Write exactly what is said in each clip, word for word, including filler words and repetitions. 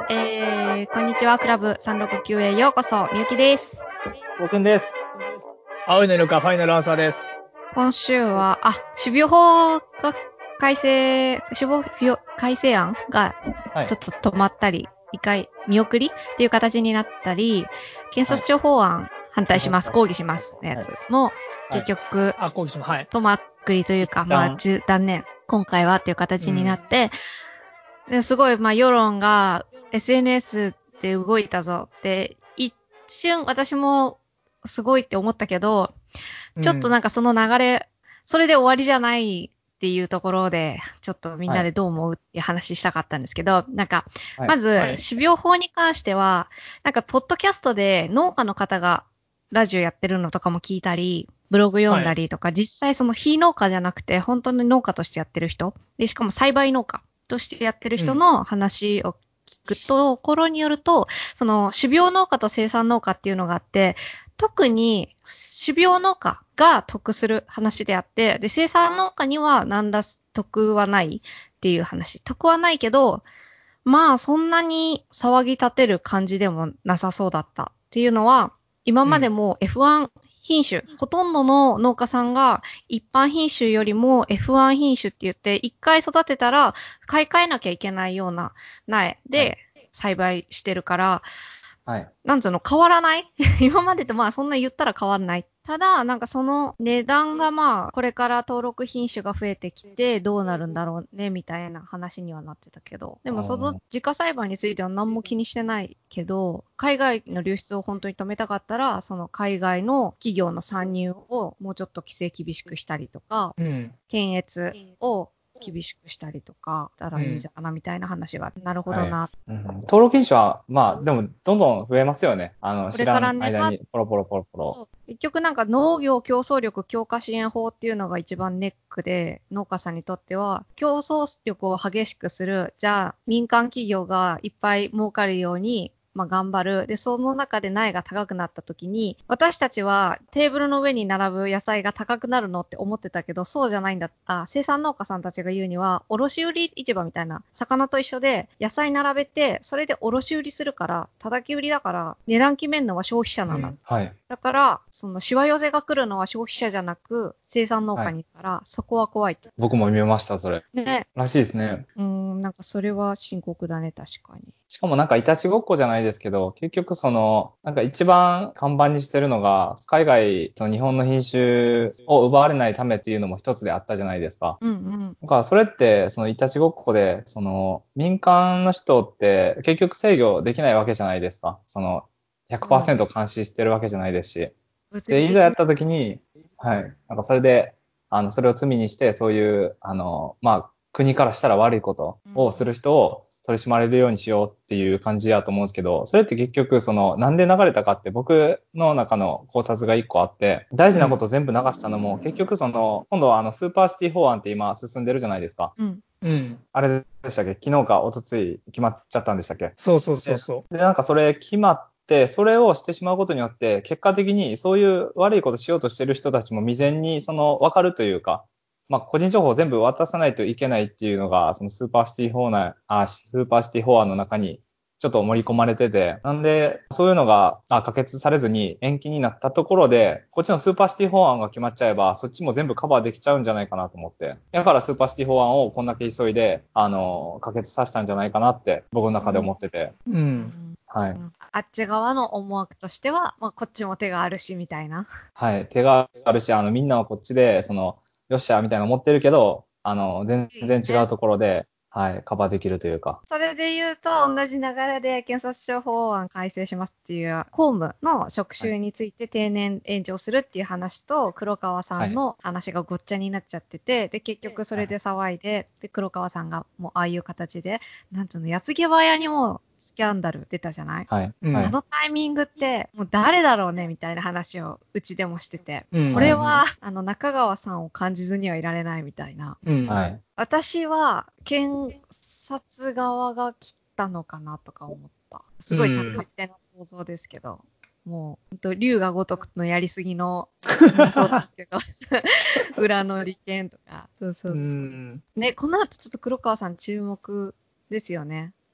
えー、こんにちは。クラブさんろくきゅうへようこそ。みゆきです。 僕んです。 青いのイルカファイナルアンサーです。 今週は、あ、種苗法が改正、種苗改正案がちょっと止まったり、一、はい、回見送りっていう形になったり、検察庁法案反対します、はい、抗議しますのやつも、はい、結局、 あ、抗議します。はい。 止まっくりというか、まあ、中断念。今回はっていう形になって、うん、ですごい、まあ、世論が エスエヌエス で動いたぞって、一瞬私もすごいって思ったけど、ちょっとなんかその流れ、うん、それで終わりじゃないっていうところで、ちょっとみんなでどう思うっていう話したかったんですけど、はい、なんか、まず、種苗法に関しては、なんか、ポッドキャストで農家の方がラジオやってるのとかも聞いたり、ブログ読んだりとか、はい、実際その非農家じゃなくて、本当に農家としてやってる人、で、しかも栽培農家としてやってる人の話を聞くと、ころによると、その、種苗農家と生産農家っていうのがあって、特に、種苗農家が得する話であって、で、生産農家には何ら得はないっていう話。得はないけど、まあそんなに騒ぎ立てる感じでもなさそうだったっていうのは、今までも エフワン 品種、うん、ほとんどの農家さんが一般品種よりも エフワン 品種って言って、一回育てたら買い替えなきゃいけないような苗で栽培してるから、はい、なんつうの、変わらない今までとまあそんな言ったら変わらない。ただ、なんかその値段がまあ、これから登録品種が増えてきてどうなるんだろうね、みたいな話にはなってたけど。でもその自家栽培については何も気にしてないけど、海外の流出を本当に止めたかったら、その海外の企業の参入をもうちょっと規制厳しくしたりとか、うん、検閲を厳しくしたりとかしたらいいんじゃないかなみたいな話が、なるほどな、 はいうん。登録品種は、まあ、でも、どんどん増えますよね。あの、知らん間に、ポロポロポロポロ。 結局なんか農業競争力強化支援法っていうのが一番ネックで、農家さんにとっては、競争力を激しくする、じゃあ民間企業がいっぱい儲かるように、まあ、頑張る。で、その中で苗が高くなった時に、私たちはテーブルの上に並ぶ野菜が高くなるのって思ってたけど、そうじゃないんだった。生産農家さんたちが言うには、卸売市場みたいな、魚と一緒で、野菜並べて、それで卸売するから、叩き売りだから、値段決めるのは消費者なんだ。うん、はい。だから、その、しわ寄せが来るのは消費者じゃなく、生産農家にから、はい、そこは怖いと。 僕も見ました、それ。ね。らしいですね。 うーん、なんかそれは深刻だね、確かに。 しかもなんかいたちごっこじゃないですけど、結局その、なんか一番看板にしてるのが、海外、その日本の品種を奪われないためっていうのも一つであったじゃないですか。うんうん。だからそれって、そのいたちごっこで、その民間の人って結局制御できないわけじゃないですか。その ひゃくパーセント 監視してるわけじゃないですし。で、いざやった時に、はい。なんかそれで、あの、それを罪にして、そういう、あの、まあ、国からしたら悪いことをする人を、取り締まれるようにしようっていう感じやと思うんですけど、それって結局そのなんで流れたかって僕の中の考察が一個あって、大事なこと全部流したのも、うん、結局その今度はあのスーパーシティ法案って今進んでるじゃないですか。うん。うん。あれでしたっけ？昨日か一昨日決まっちゃったんでしたっけ？ そうそうそうそう。 で、なんかそれ決まって、それをしてしまうことによって、結果的にそういう悪いことしようとしてる人たちも未然にその分かるというか、まあ、個人情報を全部渡さないといけないっていうのが、そのスーパーシティ法案、あ、スーパーシティ法案の中にちょっと盛り込まれてて、なんで、そういうのがあ可決されずに延期になったところで、こっちのスーパーシティ法案が決まっちゃえば、そっちも全部カバーできちゃうんじゃないかなと思って。だからスーパーシティ法案をこんだけ急いで、あの、可決させたんじゃないかなって、僕の中で思ってて。うん。うんはい、 あっち側の思惑としては、まあ、こっちも手があるし、みたいな。 はい。手があるし、あの、みんなはこっちで、その、よっしゃ、みたいなの持ってるけど、あの、全然違うところで、はい、カバーできるというか。 それで言うと、同じ流れで検察庁法案改正しますっていう、公務の職種について定年延長するっていう話と、黒川さんの話がごっちゃになっちゃってて、で、結局それで騒いで、で、黒川さんがもうああいう形で、なんつうの、矢継ぎ早にもスキャンダル出たじゃない？はい。うん、あのタイミングって、もう誰だろうねみたいな話をうちでもしてて、うん、これは、あの、中川さんを感じずにはいられないみたいな。うん、はい。私は、検察側が切ったのかなとか思った。すごい勝手な想像ですけど。うん、もう、ほんと、竜が如くのやりすぎの妄想ですけど。裏の利権とか。そうそうそう。うん、ね、この後ちょっと黒川さん注目ですよね。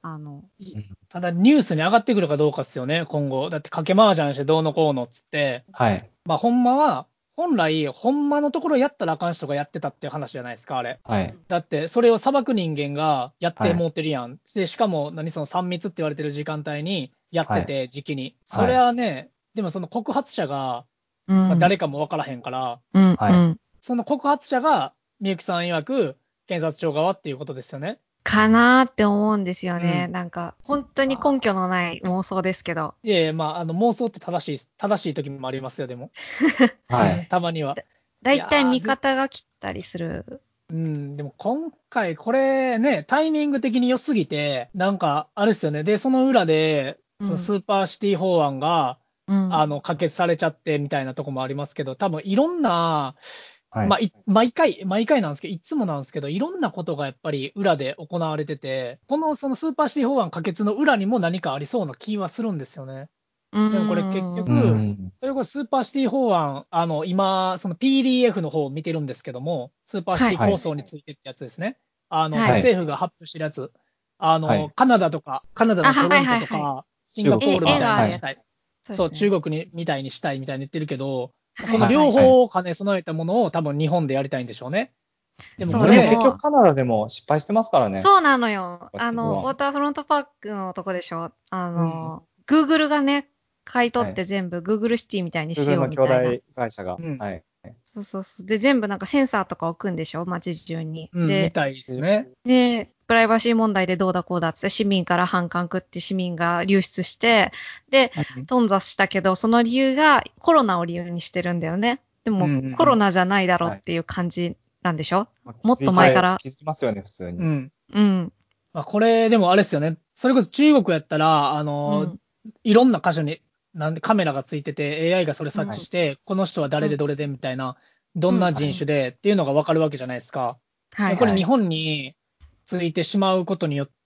あの、 ただニュースに上がってくるかどうかですよね、今後。だって賭け麻雀してどうのこうのっつって、 はい。 まあほんまは、本来、ほんまのところやったらあかん人がやってたっていう話じゃないですか、あれ。 はい。 だって、それを裁く人間がやってはいもうてるやん。で、しかも、何そのさん密って言われてる時間帯にやってて、 はい。 時期に。そはい。 れはね、でもその告発者が、まあ、 うん。 誰かもわからへんから、 うん。 はい。 うん。 その告発者が、みゆきさん曰く、検察庁側っていうことですよね。 かなーって思うんですよね。 うん。 なんか、本当に根拠のない妄想ですけど。 いやいや、まあ、あの、妄想って正しい、正しい時もありますよ、でも。 はい。 たまには。 だいたいいやー、で、 味方が切ったりする。 うん、でも今回これね、タイミング的に良すぎて、なんか、あれですよね。で、その裏で、そのうん。 スーパーシティ法案が、 うん。 あの、可決されちゃってみたいなとこもありますけど、多分いろんな、 はい。 まあ、い毎回、毎回なんですけど、いつもなんですけど、いろんなことがやっぱり裏で行われてて、このそのスーパーシティ法案可決の裏にも何かありそうな気はするんですよね。 うーでもこれ結う局、 ん。 それこそスーパーシティ法案、あの、今、その ピーディーエフ の方を見てるんですけども、スーパーシはい。 ティ構想についてってやつですね。あの、これはい。 政府が発表してるやつ。あの、 はい。 カナダとか、カナダあ、 のトロントはいはいはい。 とか、シン中国絵、 ガポールみ絵とか。はい。 たいにしたい。 があるやつ。そうでそう、 すね。 中国にみたいにしたいみたいに言ってるけど、このはいはい。 両はい。 方を兼ね備えたものを多分日本でやりたいんでしょうね。でもそう、 これ、 でも結局でも、 カナダでも失敗してますからね。 そうなのよ。あの、ウォーは。 ターフロントパークのとこでしょ。あうん、 の、Google がね、買い取はい。 って全部 Google シティみたいにし Google ようの兄弟みたいな。 会社が。 うん、 はい。 そうそうそう。で、全部なんかセンサーとか置くんでしょ街中に。 うん、みで、 たいですね。 で、プライバシー問題でどうだこうだっつって市民から反感食って市民が流出して、で、 うん、 頓挫したけど、その理由がコロナを理由にしてるんだよね。でも、 うん、うん、 コロナじゃないだろうはい。 っていう感じなんでしょまあ、気もっづいて、 と前から。 気づきますよね、普通に。 うん。 うん。 まあ、これ、でもあれですよね。それこそ中国やったら、あの、 うん。 いろんな箇所に、なんでカメラがついてて、エーアイ がそれうん。 察知して、この人は誰うん。 でどれでみたいな、どうん。 んなはい。 人種でっていうのがわかるわけじゃないですか。で、これはいはい。 日本についてしまうことによって、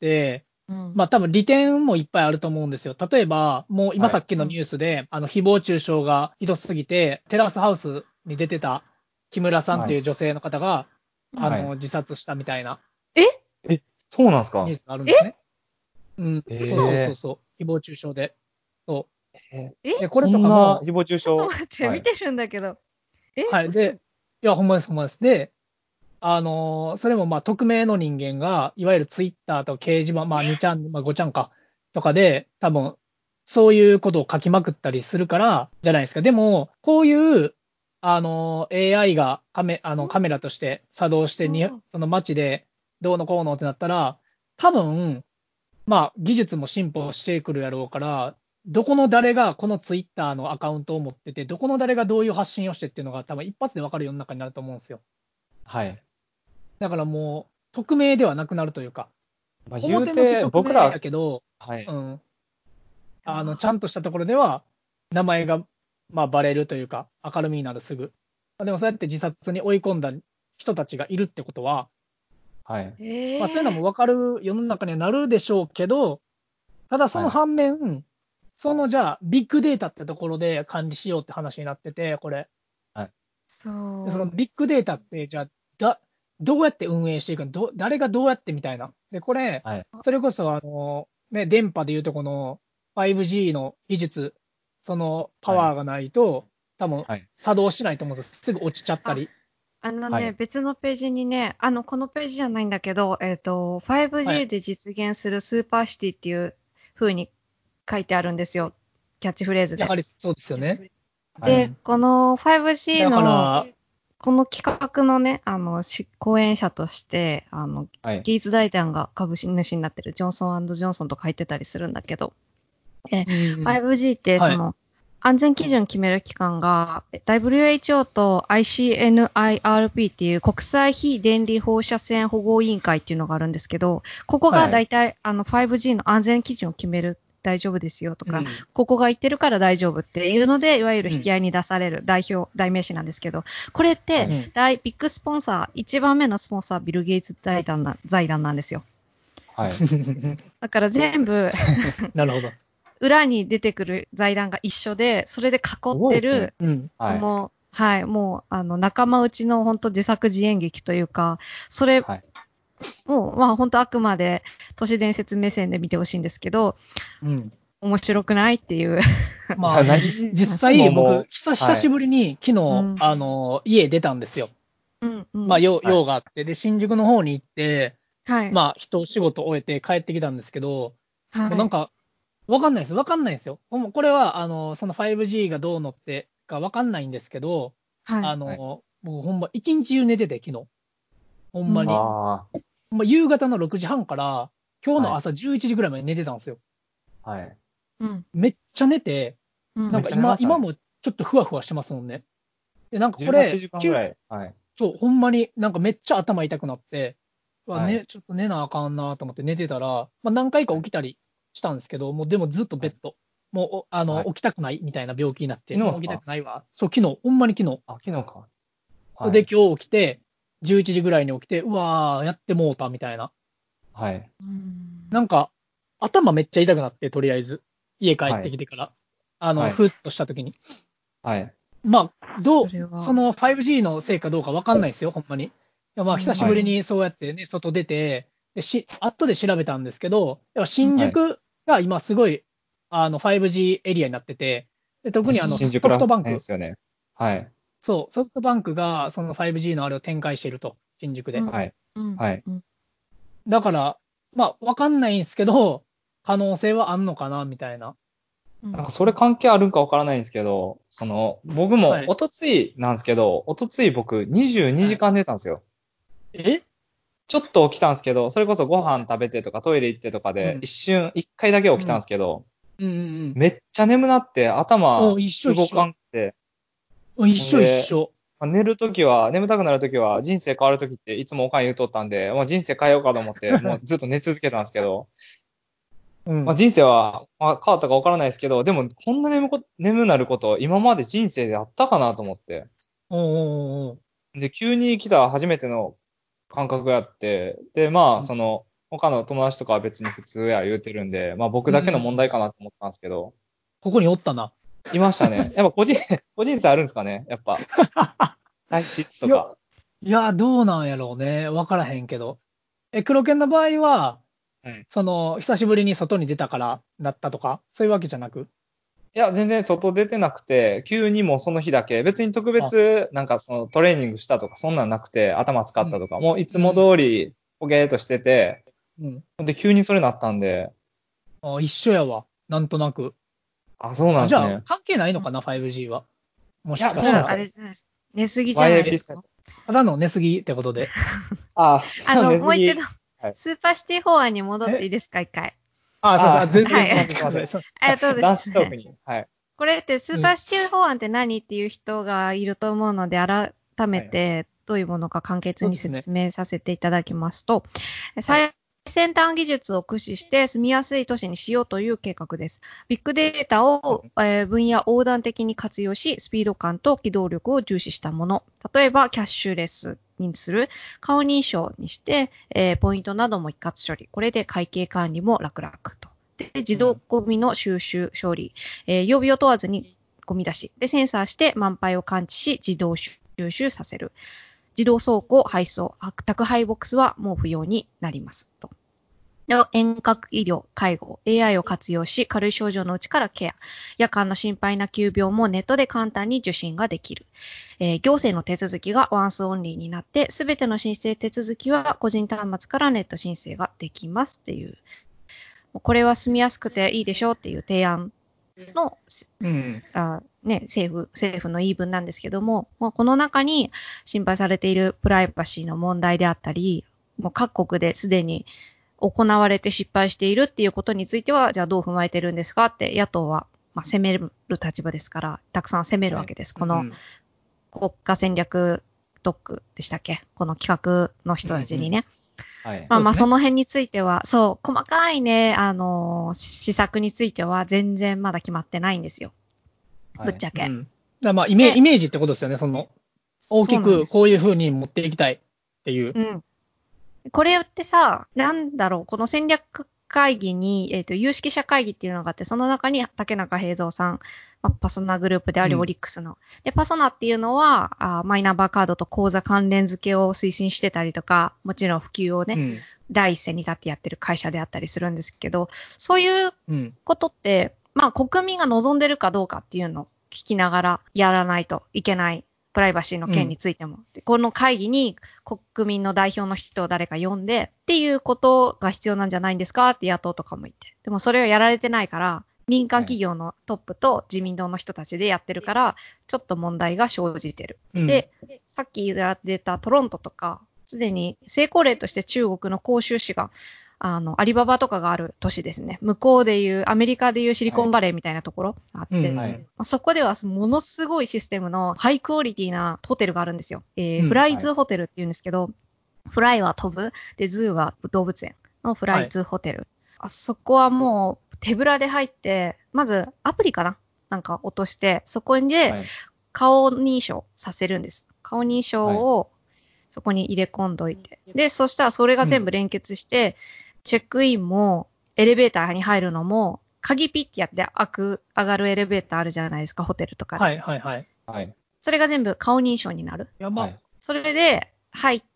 うん。 まあ多分利点もいっぱいあると思うんですよ。例えば、もう今はい。 さっきのニうん。 ュースで、あの、誹謗中傷がひどすぎて、テラスハウスに出てた木村さんっうん。 はい。 ていう女性の方が、 うん。 はい。 あの、自殺したみたいなええ、そうなんですか？ ニュースがあるんえですね。うん、そうそうそうえそう、誹謗中傷で。そー、え、 えう。で、これそとんなかも、 誹謗中傷？ ちょっと待って、 はい。 見てるんだけど。えはい。 嘘。 で、いや、ほんまです、ほんまです。で、あのーそれもまあ、匿名の人間が、いわゆるツイッターと掲示板、まあ、にちゃん、まあ、ごちゃんか、とかで、多分、そういうことを書きまくったりするから、じゃないですか。でも、こういう、あのー エーアイ がカメ、あの、カメラとして作動してに、 そうその街で、どうのこうのってなったら、多分、まあ、技術も進歩してくるやろうから、どこの誰がこのツイッターのアカウントを持ってて、どこの誰がどういう発信をしてっていうのが多分一発で分かる世の中になると思うんですよ。 はい。 だからもう、匿名ではなくなるというか、 まあ、言う表向きて、 匿名僕ら、 やけど、 はい。 うん、あの、ちゃあんとしたところでは、名前が、まあ、バレるというか、明るみになるすぐ。でもそうやって自殺に追い込んだ人たちがいるってことは、 はい。 まあ、そういうのもええ分かる世の中にはなるでしょうけど、ただそのはい。 反面、そのじゃあ、ビッグデータってところで管理しようって話になってて、これ。 はい。 で、そのそう。 ビッグデータって、じゃあ、だ、どうやって運営していくのど、誰がどうやってみたいな。で、これ、 はい。 それこそ、あの、ね、電波でいうとこの ファイブジー の技術、そのパはい。 ワーがないと、多分はい。 作動しないと思うんですよ。すぐ落ちちゃったあ、 り。 あのね、 はい。 別のページにね、あの、このページじゃないんだけど、えっと、 はファイブジーい。 で実現するスーパーシティっていう風に書いてあるんですよ。キャッチフレーズで。 やはりそうですよね。うはい。 で、 ん。 この ファイブジーだかの、 ら、 この企画のね、あの、し講演者として、あの、 はい。 ゲイツ財団が株主になってるジョンソン&ジョンソンと書いてたりするんだけど、え、 うん。 ファイブジー ってはい。 その、安全基準決める機関が ダブリューエイチオー と アイシーエヌアイアールピー っていう国際非電離放射線保護委員会っていうのがあるんですけど、ここはい。 がはい。 大体あの ファイブジー の安全基準を決める大丈夫ですよとか、 うん。 ここが言ってるから大丈夫っていうので、いわゆるうん。 引き合いに出される代表、代名詞なんですけど、これってはい。 うん。 大ビッグスポンサー、一番目のスポンサービル・ゲイツ財団な財団なんですよ。 はい。 だから全部なるほど。 裏に出てくる財団が一緒で、それで囲すってる、 ごいですね。 うん。 はい。 この、はい、もう、あの、仲間内の本当自作自演劇というか、それはい。 もう、まあ本当あくまで都市伝説目線で見てほしいんですけど、 うん。 面白くないっていう。 まあ、実際僕、久久しぶりに昨日、 うんあの、家出たんですよ。 うんうん。 まあ、用はい用があって、で、新宿の方に行って、 はい。 まあ、人仕事終えて帰ってきたんですけど、 はい。 もうなんか、わかんないです。わかんないですよ。もうこれは、あの、その ファイブジー がどうのってかわかんないんですけど、 はい。 あの、僕ほんま一日中寝てて、昨日。ほんまに。 うんあほんま夕方のろくじはんから今日はいの朝じゅういちじぐらいまで寝てたんですよ。 あ、はい。 うんめっちゃ寝て、 うん。 なんかめっちゃ寝ま今、 したね今もちょっとふわふわしてますもんね。で、なんかこ 18 れ、 時間ぐらい。はい。 そう、ほんまになんかめっちゃ頭痛くなって、うわはい。 ね、ちょっと寝なあかんなと思って寝てたら、まあ、何回か起きたりしたんですけど、もうでもずっとベッド、もうおあの、 はい。 起きたくないみたいな病気になって、もう起きた昨日ですか？ くないわ。そう、昨日、ほんまに昨日。 あ、昨日か。はで、 い。 今日起きて、じゅういちじぐらいに起きて、うわー、やってもうたみたいな。 はい。 うんなんか、頭めっちゃ痛くなって、とりあえず、家帰っはい。 てきてから、あの、 はい。 ふっとした時に。 はい。 まあ、どう、 それは。 その ファイブジー のせいかどうかわかんないですよ、ほんまに。いやまあ、久しぶりはい。 にそうやってね、外出て、で、し、後で調べたんですけど、やっぱ新うんはい。 宿が今すごい、あの、ファイブジー エリアになってて、で、特にあの、ソソフ新宿らトバンク、 へんですよね。はい。 そう、ソフトバンクがその ファイブジー のあれを展開していると、新宿で。 うんはい。 うんはい。 うん。 だから、まあ、わかんないんですけど、可能性はあんのかな、みたいな。 うんなんかそれ関係あるんかわからないんですけど、その、僕も、 はい。 おとついなんですけど、おとつい僕にじゅうにじかん寝たんですよ。 えちょっと起きたんですけど、それこそご飯食べてとかトイレ行ってとかで、 うん。 一瞬、一回だけ起きたんでうん。 すけど、 うんうんうん。 めっちゃ眠なって頭お、一緒一動か緒。 んくて、 お一緒一ほんで、 緒。 まあ寝るときは、眠たくなるときは、人生変わるときっていつもおかん言うとったんで、もう人生変えようかと思って、もうずっと寝続けたんですけど、まあ、 うん。 人生は、まあ、変わったかわからないですけど、でも、こんな眠こ、眠なること、今まで人生であったかなと思って。 おうおうおうで、急に来た初めての感覚やって、で、まあ、 うん。 その、他の友達とかは別に普通や言うてるんで、まあ僕うんだけのうん。 問題かなと思ったんですけど、 ここにおったな。 いましたね。やっぱ個人、個人差あるんですかね、やっぱ。体質いや、 とか。 いや、どうなんやろうね。わからへんけど。え、黒犬の場合は、 はい。 その、久しぶりに外に出たからなったとか、そういうわけじゃなく。 いや、全然外出てなくて、急にもうその日だけ、別に特あ、 別、なんかそのトレーニングしたとか、そんなんなくて、頭使うん。 ったとか、もういつもうん。 通り、ポケーっとしてて、 うん。 で、急にそれなったんで、 あ、一緒やわ。なんとなく。 あ、そうなあ、じゃあ、 んですね。 関係ないのうん。 かな、ファイブジー は。もいや、 しかしたら。 じゃあ、あどうなんですか？ れじゃないですか。寝すぎじゃないですワイエーピーか。 ただの寝すぎってことで。 あ、 あの、 寝もう一度、 すぎ。はい。 スーパーシティ法案に戻っていえ、 いですか、一回。 あ、そうそう、 あ、 あ全はい。 然すいません、すいません。 全然そうです。 ありがとうござい男ますね。 子トークに。はい。 これってスーうん。 パーシティ法案って何っていう人がいると思うので、改めはい。 てどういうものか簡潔にそうですね。 説明させていただきますと、 はい。 最先端技術を駆使して住みやすい都市にしようという計画です。ビッグデータを、えー分野横断的に活用し、スピード感と機動力を重視したもの。例えば、キャッシュレスにする、顔認証にして、えーポイントなども一括処理。これで会計管理も楽々と。で、自動うん。 ゴミの収集、処理、えー曜日を問わずにゴミ出し。で、センサーして満杯を感知し、自動収集させる。自動倉庫、配送、宅配ボックスはもう不要になりますと。遠隔医療、介護、エーアイ を活用し、軽い症状のうちからケア。夜間の心配な急病もネットで簡単に受診ができる。えー行政の手続きがワンスオンリーになって、すべての申請手続きは個人端末からネット申請ができますっていう。これは住みやすくていいでしょうっていう提案の、 うん。 あね、政府、政府の言い分なんですけども、まあ、この中に心配されているプライバシーの問題であったり、もう各国ですでに行われて失敗しているっていうことについては、じゃあどう踏まえてるんですかって野党は、まあ、責める立場ですから、たくさん責めるはい。 わけです。このうん。 国家戦略特区でしたっけ？この企画の人たうん。うん。 ちにね。 はい。 まあまあ、 そうですね。 その辺については、そう、細かいね、あのー施策については全然まだ決まってないんですよ。 はい。 ぶっちゃけ。 うん。だからまあ、イメ、 で、 イメージってことですよね。その、大きくそうなんです。 こういう風に持っていきたいっていう。 うん。これってさ、なんだろう、この戦略会議に、えっと、有識者会議っていうのがあって、その中に竹中平蔵さん、まあパソナグループであり、オうん。 リックスの。で、パソナっていうのは、あマイナンバーカードと口座関連付けを推進してたりとか、もちろん普及をね、 うん。 第一線に立ってやってる会社であったりするんですけど、そういうことって、うん、まあ国民が望んでるかどうかっていうのを聞きながらやらないといけない。プライバシーの件についても、うん、でこの会議に国民の代表の人を誰か呼んでっていうことが必要なんじゃないんですかって野党とかも言って。でもそれをやられてないから、民間企業のトップと自民党の人たちでやってるから、ちょっと問題が生じてる。うん、で、さっきやってたトロントとか、すでに成功例として中国の広州市が、あの、アリババとかがある都市ですね。向こうでいう、アメリカでいうシリコンバレーみたいなところがあって、はい、そこではものすごいシステムのハイクオリティなホテルがあるんですよ。えーうん、フライズホテルって言うんですけど、はい、フライは飛ぶ、で、ズーは動物園のフライズホテル。はい、あそこはもう手ぶらで入って、まずアプリかななんか落として、そこで顔認証させるんです。顔認証をそこに入れ込んどいて。で、そしたらそれが全部連結して、うんチェックインも、エレベーターに入るのも、鍵ピッてやって開く、上がるエレベーターあるじゃないですか、ホテルとかで。 はいはいはい。はい。 それが全部顔認証になる。 やば。 はい、それで、入って、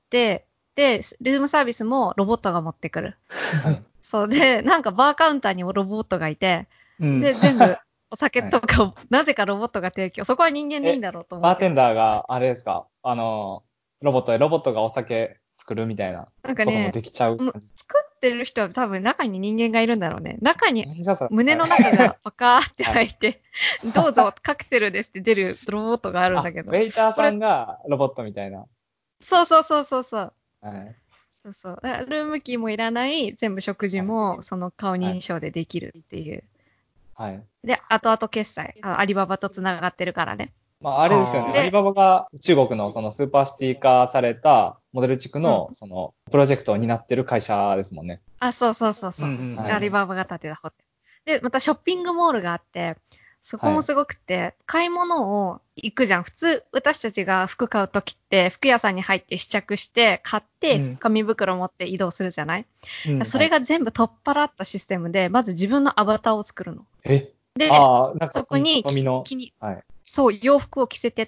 で、ルームサービスもロボットが持ってくる。はい。そうで、なんかバーカウンターにもロボットがいて、うん、で、全部、お酒とかを、はい、なぜかロボットが提供。そこは人間でいいんだろうと思って。 バーテンダーが、あれですか、あの、ロボットで、ロボットがお酒作るみたいなこともできちゃう。 なんかね、作ってる人は多分中に人間がいるんだろうね。中に、胸の中がパカーって開いて、はい、どうぞカクテルですって出るロボットがあるんだけど。 ウェイターさんがロボットみたいな。 そうそうそうそうそう。 はい。 そうそう。ルームキーもいらない、全部食事もその顔認証でできるっていう。 はい。 で、後々決済。アリババと繋がってるからね。 まあ、あれですよね。アリババが中国のそのスーパーシティ化されたモデル地区のそのプロジェクトを担ってる会社ですもんね。 あ、そうそうそうそう。うんうんはい、アリババが建てたホテル。で、またショッピングモールがあって、そこもすごくて、はい、買い物を行くじゃん。普通、私たちが服買うときって、服屋さんに入って試着して、買って、紙袋持って移動するじゃない、うん、それが全部取っ払ったシステムで、まず自分のアバターを作るの。 えで、 あなんかそこに気に、はい、 そう、洋服を着せてって、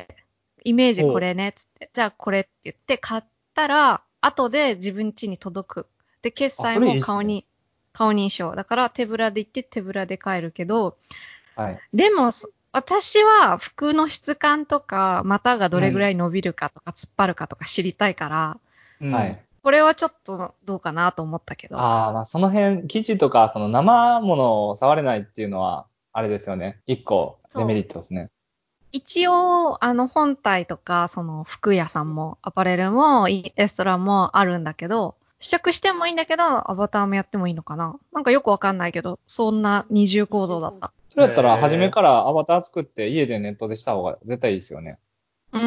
イメージこれね、つって、じゃあこれって言って買ったら、後で自分家に届く。で、決済も顔に、いいね、顔認証。だから手ぶらで行って手ぶらで帰るけど、はい、でも、私は服の質感とか、股がどれぐらい伸びるかとか、突っ張るかとか知りたいから、 うん、はい。 これはちょっとどうかなと思ったけど。 ああ、まあその辺、生地とか、その生ものを触れないっていうのは、あれですよね。一個、デメリットですね。 一応、あの、本体とか、その、服屋さんも、アパレルも、レストランもあるんだけど、試着してもいいんだけど、アバターもやってもいいのかななんかよくわかんないけど、そんな二重構造だった。 それやったら、初めからアバター作って、家でネットでした方が絶対いいですよね。 うん。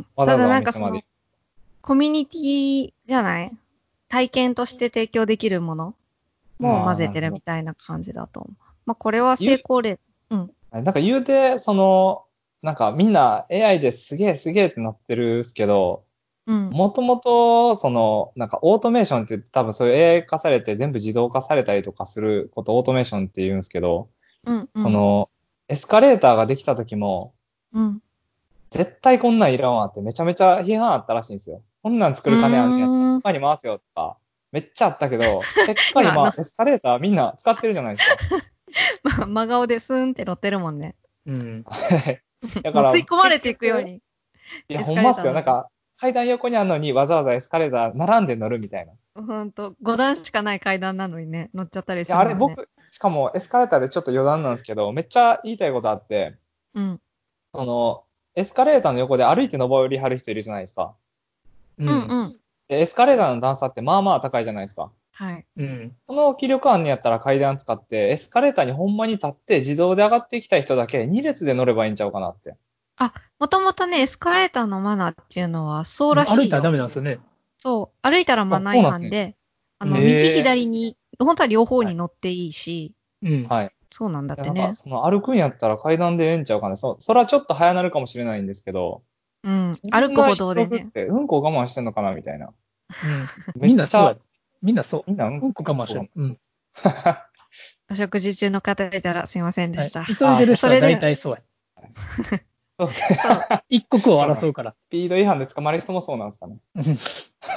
わざわざお店まで。 コミュニティじゃない体験として提供できるものも混ぜてるみたいな感じだと思う。まあ、これは成功例。うん。 なんか言うて、その、なんかみんな エーアイ ですげえすげえってなってるっすけど、もともと、その、なんかオートメーションって言って多分そういう エーアイ 化されて全部自動化されたりとかすることをオートメーションって言うんですけど、 うんうん、 その、エスカレーターができた時も、うん、絶対こんなんいらんわってめちゃめちゃ批判あったらしいんですよ。こんなん作る金あんねやったら他に回すよとか、めっちゃあったけど、結果今、エスカレーターみんな使ってるじゃないですか。 まあ、真顔でスーンって乗ってるもんね。 うん。 だから。吸い込まれていくように。 いや、ほんまっすよ。なんか、階段横にあるのにわざわざエスカレーター並んで乗るみたいな。 ほんと、ご段しかない階段なのにね、乗っちゃったりする、 ね。いや、あれ僕、しかもエスカレーターでちょっと余談なんですけど、めっちゃ言いたいことあって、 うん。 その、エスカレーターの横で歩いて登りはる人いるじゃないですか。 うんうん。 でエスカレーターの段差ってまあまあ高いじゃないですか。 はい。 うん。その気力あんねやったら階段使って、エスカレーターにほんまに立って自動で上がっていきたい人だけに列で乗ればいいんちゃうかなって。 あ、もともとね、エスカレーターのマナーっていうのはそうらしいよ。 歩いたらダメなんですよね。 そう。歩いたらマナー違反で、であの、右左に、本当は両方に乗っていいし、 はい、うん。はい。 そうなんだってね。 なんか、その歩くんやったら階段でええんちゃうかな。そ、それはちょっと早なるかもしれないんですけど、 うん。歩く歩道でね。 うんこ我慢してんのかなみたいな。 うん。みんなそうや。みんなそう。みんなうんこ我慢してる。うん。 お食事中の方いたらすいませんでした。 はい、急いでる人は大体そうや。 そうですね。 一刻を争うから。 スピード違反で捕まる人もそうなんですかね。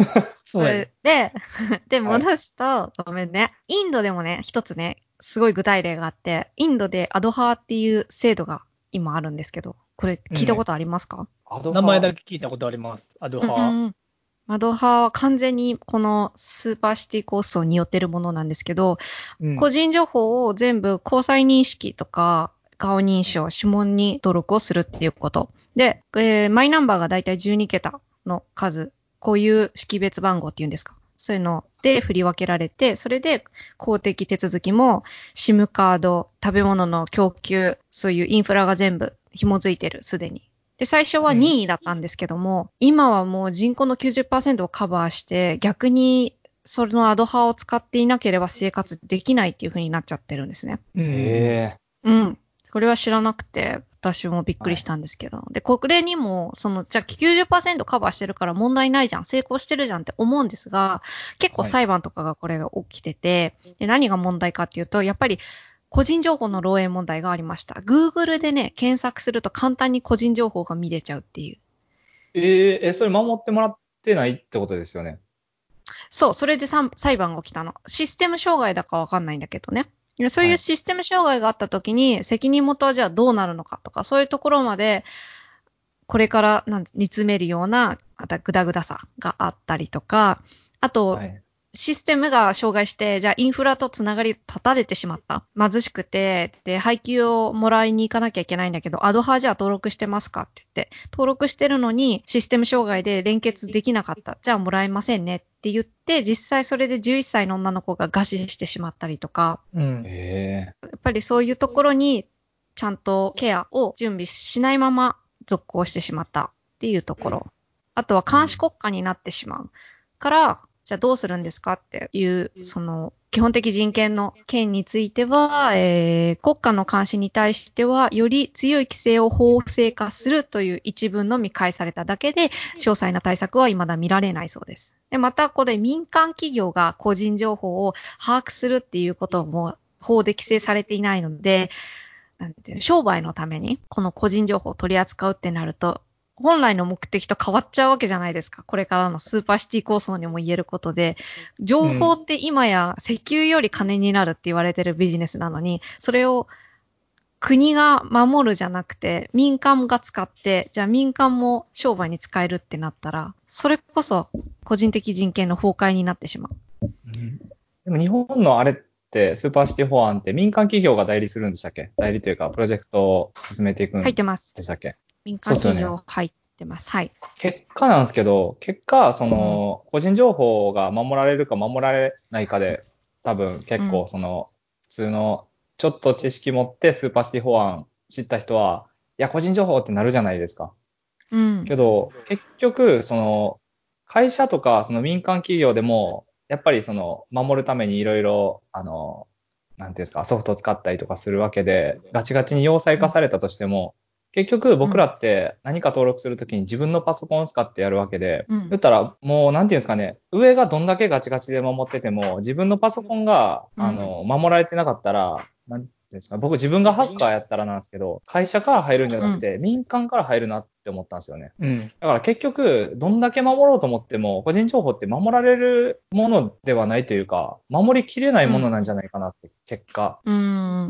そうやで。で、で、戻すと、はい、ごめんね。インドでもね、一つね、すごい具体例があって、インドでアドハーっていう制度が今あるんですけど、これ聞いたことありますか？ うん、名前だけ聞いたことあります。アドハー。 うんうん、アドハーは完全にこのスーパーシティ構想によってるものなんですけど、うん、個人情報を全部交際認識とか顔認証、指紋に登録をするっていうこと。で、えー、マイナンバーがだいたいじゅうにけたの数、こういう識別番号っていうんですか。そういうので振り分けられて、それで公的手続きも SIM カード、食べ物の供給、そういうインフラが全部紐づいてる、すでに。で、最初は任意だったんですけども、うん、今はもう人口の きゅうじゅっパーセント をカバーして、逆にそのアドハを使っていなければ生活できないっていう風になっちゃってるんですね。 へー。うん。これは知らなくて、私もびっくりしたんですけど。はい、で、国連にも、その、じゃあ きゅうじゅっパーセント カバーしてるから問題ないじゃん、成功してるじゃんって思うんですが、結構裁判とかがこれが起きてて、で、何が問題かっていうと、やっぱり、個人情報の漏洩問題がありました。Google でね、検索すると簡単に個人情報が見れちゃうっていう。 えー、え、それ守ってもらってないってことですよね。 そう、それで裁判が起きたの。システム障害だかわかんないんだけどね。そういうシステム障害があった時に、責任元はじゃあどうなるのかとか、そういうところまで、これからなん煮詰めるような、またグダグダさがあったりとか、あと、はいシステムが障害して、じゃあインフラとつながり断たれてしまった。貧しくて、で、配給をもらいに行かなきゃいけないんだけど、アドハじゃあ登録してますかって言って、登録してるのにシステム障害で連結できなかった。じゃあもらえませんねって言って、実際それでじゅういっさいの女の子が餓死してしまったりとか、うん、やっぱりそういうところにちゃんとケアを準備しないまま続行してしまったっていうところ。あとは監視国家になってしまうから、じゃあどうするんですかっていう、その、基本的人権の件については、えー、国家の監視に対しては、より強い規制を法制化するという一文のみ返されただけで、詳細な対策は未だ見られないそうです。で、また、これ民間企業が個人情報を把握するっていうことも法で規制されていないので、なんていう商売のために、この個人情報を取り扱うってなると、本来の目的と変わっちゃうわけじゃないですか。これからのスーパーシティ構想にも言えることで、情報って今や石油より金になるって言われてるビジネスなのに、それを国が守るじゃなくて、民間が使って、じゃあ民間も商売に使えるってなったら、それこそ個人的人権の崩壊になってしまう。 うん、でも日本のあれってスーパーシティ法案って民間企業が代理するんでしたっけ？代理というかプロジェクトを進めていくんでしたっけ？ 民間企業入ってます。はい。 結果なんですけど、結果、その、うん、個人情報が守られるか守られないかで、多分結構その、うん、普通の、ちょっと知識持ってスーパーシティ法案知った人は、いや、個人情報ってなるじゃないですか。 うん。 けど、結局、その、会社とか、その民間企業でも、やっぱりその、守るためにいろいろ、あの、なんていうんですか、ソフトを使ったりとかするわけで、ガチガチに要塞化されたとしても、結局僕らって何か登録するときに自分のパソコンを使ってやるわけで、うん、言ったらもうなんていうんですかね、上がどんだけガチガチで守ってても、自分のパソコンが、うん、あの、守られてなかったら、なんていうんですか、僕自分がハッカーやったらなんですけど、会社から入るんじゃなくて、うん、民間から入るなって思ったんですよね。うん、だから結局、どんだけ守ろうと思っても、個人情報って守られるものではないというか、守りきれないものなんじゃないかなって、結果。 うん、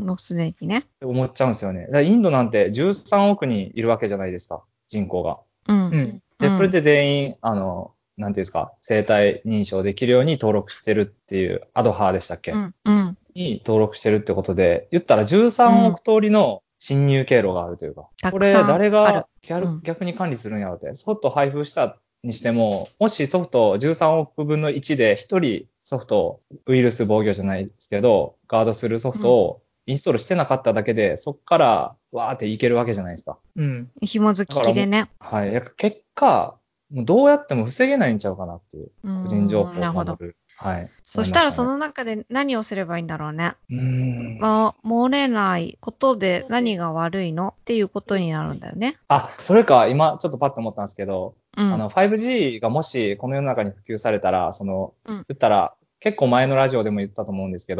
もうすでにね。 思っちゃうんですよね。だからインドなんてじゅうさんおく人いるわけじゃないですか、人口が。 うん。 で、それで全員、あの、なんていうんですか、生体認証できるように登録してるっていう、アドハーでしたっけ？うん。うん。に登録してるってことで、言ったらじゅうさんおく通りの侵入経路があるというか、 うん、 これ誰が逆、 うん、 逆に管理するんやろって、ソフト配布したにしても、もしソフトじゅうさんおくぶんのいちでひとりソフト、ウイルス防御じゃないですけど、ガードするソフトを、うんインストールしてなかっただけで、そっからわーっていけるわけじゃないですか。 うん。紐づききでね。 はい。結果、もうどうやっても防げないんちゃうかなっていう。個人情報を守る。はい。 そしたらその中で何をすればいいんだろうね。 うーん。 まあ、漏れないことで何が悪いのっていうことになるんだよね。 あ、それか、今ちょっとパッと思ったんですけど、うん、あの、ファイブジー がもしこの世の中に普及されたら、その、うん、言ったら、結構前のラジオでも言ったと思うんですけど、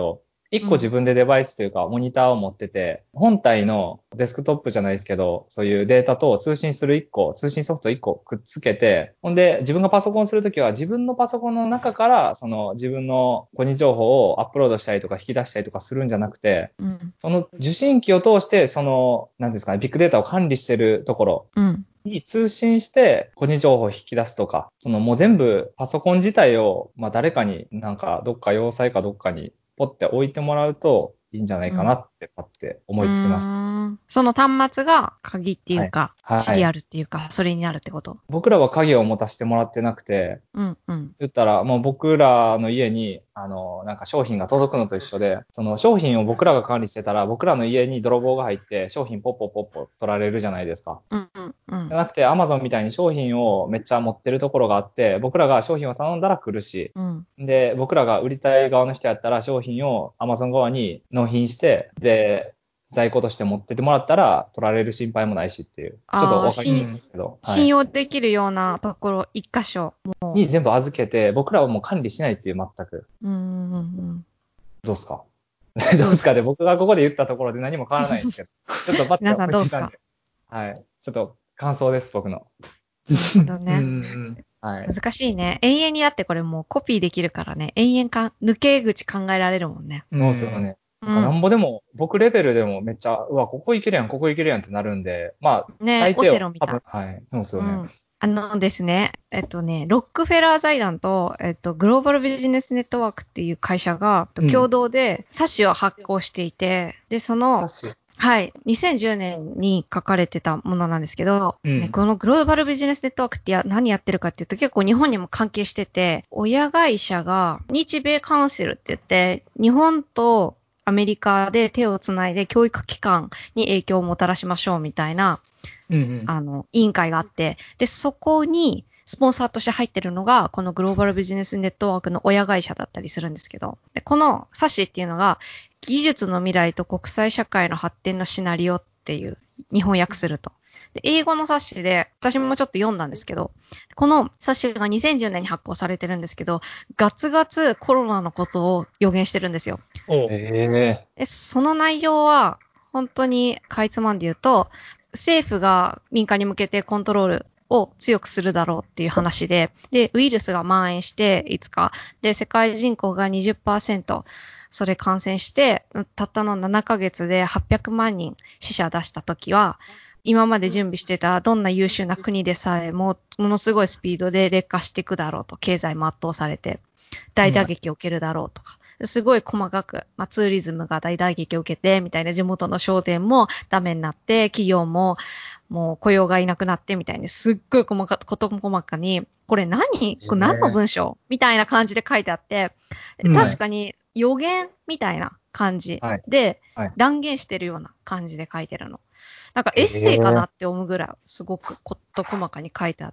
一個自分でデバイスというか、モニターを持ってて、本体のデスクトップじゃないですけど、そういうデータと通信する一個、通信ソフト一個くっつけて、ほんで、自分がパソコンするときは、自分のパソコンの中から、その自分の個人情報をアップロードしたりとか引き出したりとかするんじゃなくて、うん、その受信機を通して、その、何ですかね、ビッグデータを管理してるところ、うんに通信して個人情報を引き出すとか、そのもう全部パソコン自体を、まあ誰かになんかどっか要塞かどっかにポッて置いてもらうといいんじゃないかなってパッて思いつきました。 うん、その端末が鍵っていうか、はいはい、シリアルっていうか、それになるってこと？ 僕らは鍵を持たせてもらってなくて、うんうん、言ったらもう僕らの家にあのなんか商品が届くのと一緒で、その商品を僕らが管理してたら僕らの家に泥棒が入って商品ポッポポッポ取られるじゃないですか。うんうんうん、じゃなくて Amazon みたいに商品をめっちゃ持ってるところがあって、僕らが商品を頼んだら来るし、うん、で僕らが売りたい側の人やったら商品を Amazon 側に納品して、で在庫として持っててもらったら取られる心配もないしっていう。ちょっとわかりにくいですけど、 はい。信用できるようなところ一箇所もに全部預けて、僕らはもう管理しないっていう全く。うんうんうん。どうすかどうすかで、僕がここで言ったところで何も変わらないんですけど。ちょっとバッと思いついたんで。はい。ちょっと感想です、僕の。 なるほどね。うんはい、難しいね。永遠にだってこれもうコピーできるからね。永遠か、抜け口考えられるもんね。 そうですよね。なんかなんぼでも、うん、僕レベルでもめっちゃ、うわ、ここいけるやん、ここいけるやんってなるんで、まあ、 ね、大抵はオセロみたい。 はい。そうですよね。うんあのですね、えっとね、ロックフェラー財団と、えっと、グローバルビジネスネットワークっていう会社が、共同で冊子を発行していて、うん、で、その、はい、にせんじゅうねんに書かれてたものなんですけど、うんね、このグローバルビジネスネットワークってや何やってるかっていうと結構日本にも関係してて、親会社が日米カウンセルって言って、日本とアメリカで手をつないで教育機関に影響をもたらしましょうみたいな、うんうん、あの、委員会があって、で、そこに、スポンサーとして入ってるのが、このグローバルビジネスネットワークの親会社だったりするんですけど、でこの冊子っていうのが、技術の未来と国際社会の発展のシナリオっていう、日本訳すると。で英語の冊子で、私もちょっと読んだんですけど、この冊子がにせんじゅうねんに発行されてるんですけど、ガツガツコロナのことを予言してるんですよ。へー。でその内容は、本当にかいつまんで言うと、政府が民間に向けてコントロールを強くするだろうっていう話で、で、ウイルスが蔓延していつか、で、世界人口が にじゅっパーセント、それ感染して、たったのななかげつではっぴゃくまんにん死者出したときは、今まで準備してたどんな優秀な国でさえも、ものすごいスピードで劣化していくだろうと、経済も圧倒されて、大打撃を受けるだろうとか。すごい細かく、まあ、ツーリズムが大打撃を受けて、みたいな地元の商店もダメになって、企業ももう雇用がいなくなってみたいに、すっごい細か、こと細かに、これ何これ何の文章みたいな感じで書いてあって、確かに予言みたいな感じで、断言してるような感じで書いてるの。なんかエッセイかなって思うぐらい、すごくこと細かに書いてあって、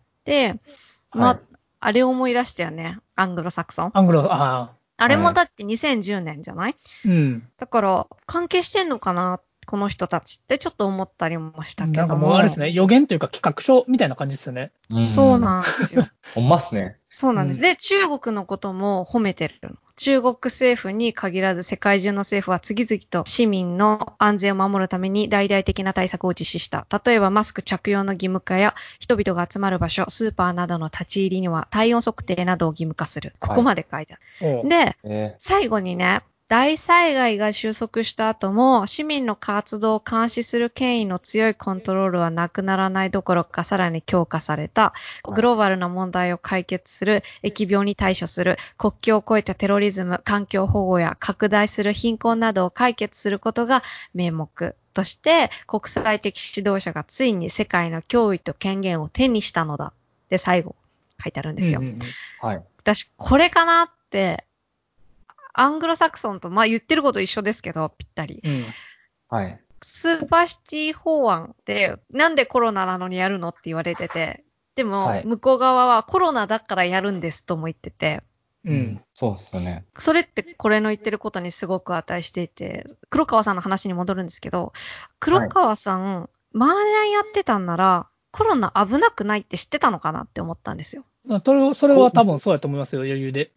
まあ、あれを思い出したよね。アングロサクソン。 アングロ、ああ。 あれもだってにせんじゅうねんじゃない？うん。だから、関係してんのかなこの人たちってちょっと思ったりもしたけども。 なんかもうあれですね、予言というか企画書みたいな感じですよね。 そうなんですよ。 ほんまっすね。 そうなんです。で、中国のことも褒めてるの。中国政府に限らず世界中の政府は次々と市民の安全を守るために大々的な対策を実施した。例えばマスク着用の義務化や人々が集まる場所、スーパーなどの立ち入りには体温測定などを義務化する。ここまで書いてある。はい、で、えー、最後にね、大災害が収束した後も市民の活動を監視する権威の強いコントロールはなくならないどころかさらに強化された。グローバルな問題を解決する、疫病に対処する、国境を越えたテロリズム、環境保護や拡大する貧困などを解決することが名目として国際的指導者がついに世界の脅威と権限を手にしたのだ。で、最後書いてあるんですよ。うんうんうん、はい。私、これかなってアングロサクソンと、まあ言ってること一緒ですけど、ぴったり。うん。はい。スーパーシティ法案で、なんでコロナなのにやるのって言われてて、でも、はい、向こう側はコロナだからやるんですとも言ってて。 うん。そうっすよね。 それってこれの言ってることにすごく値していて、黒川さんの話に戻るんですけど、黒川さん、はい、麻雀やってたんなら、コロナ危なくないって知ってたのかなって思ったんですよ。 それそれは多分そうやと思いますよ、余裕で。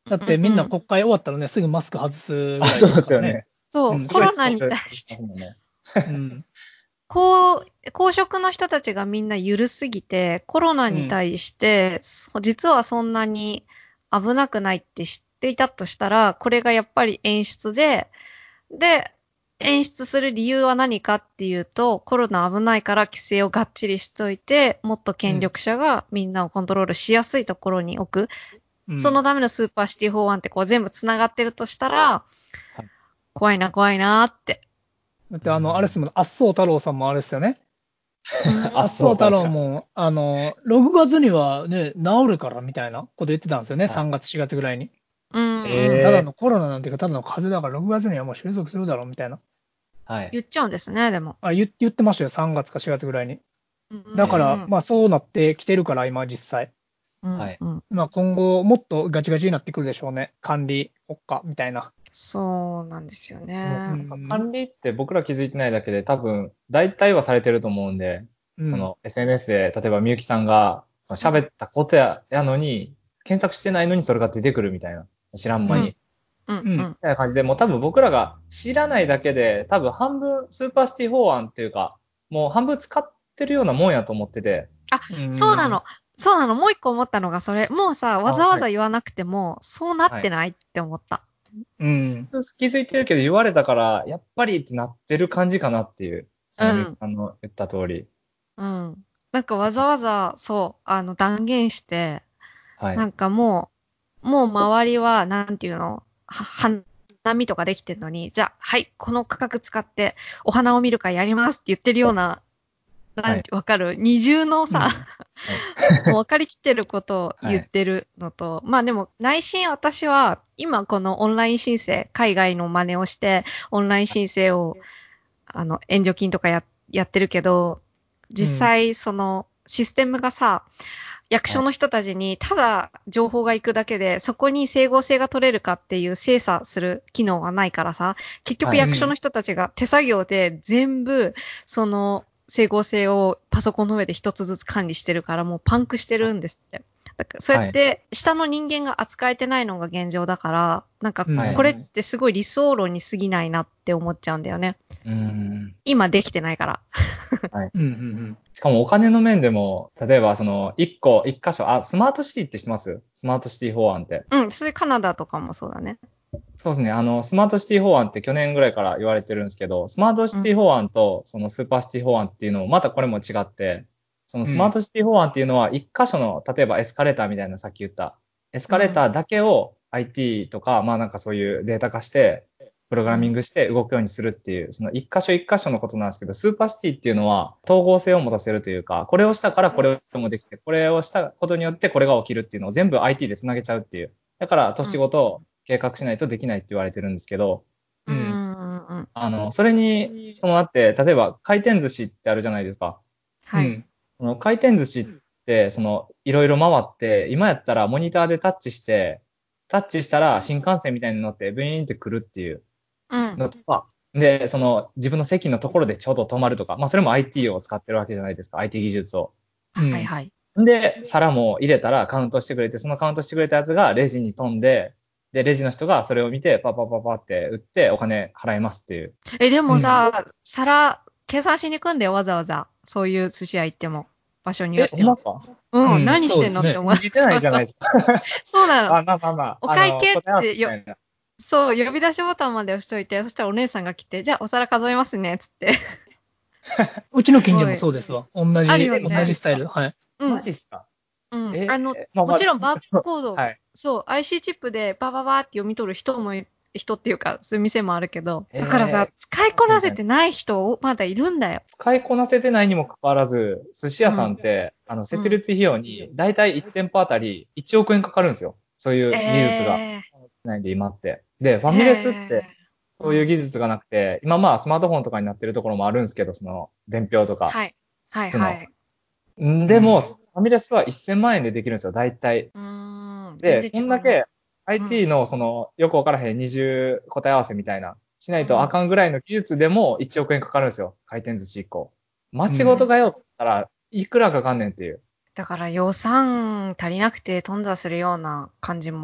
だってみんな国会終わったらね、すぐマスク外すぐらいそうでですからね。 すよね。 そう、 うんコロナに対して、 うん。 こう、公職の人たちがみんな緩すぎて、コロナに対して、そ実はそんなに危なくないって知っていたとしたら、これがやっぱり演出で、で、演出する理由は何かっていうと、コロナ危ないから規制をがっちりしといて、もっと権力者がみんなをコントロールしやすいところに置く。 うんそのためのスーパーシティ法案ってこう全部繋がってるとしたら、 はい怖いな怖いなーって。 だってあの、あれですもん、麻生太郎さんもあれですよね。 うんあ、 麻生太郎も、あの、ろくがつにはね、治るからみたいなこと言ってたんですよね、 はいさんがつ、しがつぐらいに。 うんうん、 えーただのコロナなんていうか、ただの風邪だからろくがつにはもう収束するだろうみたいな。 はい。 言っちゃうんですね、でも。 あ言言ってましたよ、さんがつかしがつぐらいに。 うんだから、 うんまあそうなってきてるから、今実際。 うんはいうん、 まあ今後、もっとガチガチになってくるでしょうね。管理国家みたいな。 そうなんですよもうね。 なんか管理って僕ら気づいてないだけで多分大体はされてると思うんで、 うん、 その エスエヌエス で例えばみゆきさんがその喋ったことや,、やのに、検索してないのにそれが出てくるみたいな。知らん間に。 うんうんうんみたいな感じで、もう多分僕らが知らないだけで、多分半分スーパーシティ法案っていうか、もう半分使ってるようなもんやと思ってて。 あ、 うんそうなの。そうなの。もう一個思ったのがそれ。もうさ、わざわざはい言わなくても、そうなってないって思った。 うん。 気づいてるけど言われたから、やっぱりってなってる感じかなっていう。そのみゆきうん。 さんの言った通り。 うん。なんかわざわざ、そう、あの、断言して、 はい。 なんかもう、もう周りは、なんていうの、は、花見とかできてるのに、じゃあ、はい、この価格使ってお花を見る会やりますって言ってるような、なんはい。 てわかる二重のさ、 うんはい。 もう分かりきってることをはい。 言ってるのと、まあでも内心私は今このオンライン申請、海外の真似をしてオンライン申請をあの援助金とかや、やってるけど、実際そのシステムがさ、役所の人たちにただ情報が行くだけで、そこに整合性が取れるかっていう精査する機能はないからさ、結局はい役所の人たちが手作業で全部その整合性をパソコンの上で一つずつ管理してるからもうパンクしてるんですって。だからそうやって下の人間が扱えてないのが現状だから、なんかうんこれってすごい理想論に過ぎないなって思っちゃうんだよね。 うーん。 今できてないから。 はい。 うんうんしかもお金の面でも、例えばその一個、一箇所、あ、スマートシティって知ってますスマートシティ法案って。 うん、それカナダとかもそうだね。 そうですね。あの、スマートシティ法案って去年ぐらいから言われてるんですけど、スマートシティ法案とそのスーパーシティ法案っていうのもまたこれも違って、そのスマートシティ法案っていうのは一箇所の、例えばエスカレーターみたいなさっき言った、エスカレーターだけを アイティー とか、まあなんかそういうデータ化して、プログラミングして動くようにするっていう、その一箇所一箇所のことなんですけど、スーパーシティっていうのは統合性を持たせるというか、これをしたからこれもできて、これをしたことによってこれが起きるっていうのを全部 アイティー で繋げちゃうっていう。だから都市ごと計画しないとできないって言われてるんですけど、 うんうんうん。 あの、それに伴って、例えば回転寿司ってあるじゃないですか。 はい。 その回転寿司って、その、いろいろ回って、今やったらモニターでタッチして、タッチしたら新幹線みたいに乗ってブイーンって来るっていううん。 のとか、で、その自分の席のところでちょうど止まるとか、まあそれも アイティー を使ってるわけじゃないですか、アイティー 技術を。 はいはい。 で、皿も入れたらカウントしてくれて、そのカウントしてくれたやつがレジに飛んで、で、レジの人がそれを見て、パパパパって打ってお金払いますっていう。 え、でもさ、皿、計算しに行くんだよ、わざわざ。そういう寿司屋行っても。場所によっえ、ほては。 んまですか？ うん、 うん何してんのそうですねって思う。 信じてないじゃないですか。 そうなの。 あ、まあまあまあ。 お会計っあの、答え合わせてよ、 みたいな。 そう、呼び出しボタンまで押しといて、そしたらお姉さんが来て、じゃあお皿数えますね、つって。 うちの近所もそうですわ。同じ、 あるよね同じスタイル。はい。 うんマ。ジっすか？ うん。 えあの、 まあまあもちろんバーコード、 はい。 そう、アイシー チップでバババーって読み取る人もい、人っていうか、そういう店もあるけど、だからさ、 えー使いこなせてない人、まだいるんだよ。 使いこなせてないにもかかわらず、寿司屋さんって、あの、設立費用に、だいたいいち店舗あたりいちおく円かかるんですよ。そういう技術が。 えないんで、今って。で、フー、 ァミレスっえて、そういう技術がなくて、今まあスマートフォンとかになってるところもあるんですけど、その、伝票とー、 か、 はい。はいその、 はい。 んでも、ファミレスはせんまん円でできるんですよ、大体。 うーん、全で、 然違うね。 こんだけ アイティー のその、よくわからへん二重答え合わせみたいな、しないとあかんぐらいの技術でもいちおく円かかるんですよ、回転寿司いっこ。街ごとがよったらいくらかかんねんっていう。 だから予算足りなくて頓挫するような感じはい。 も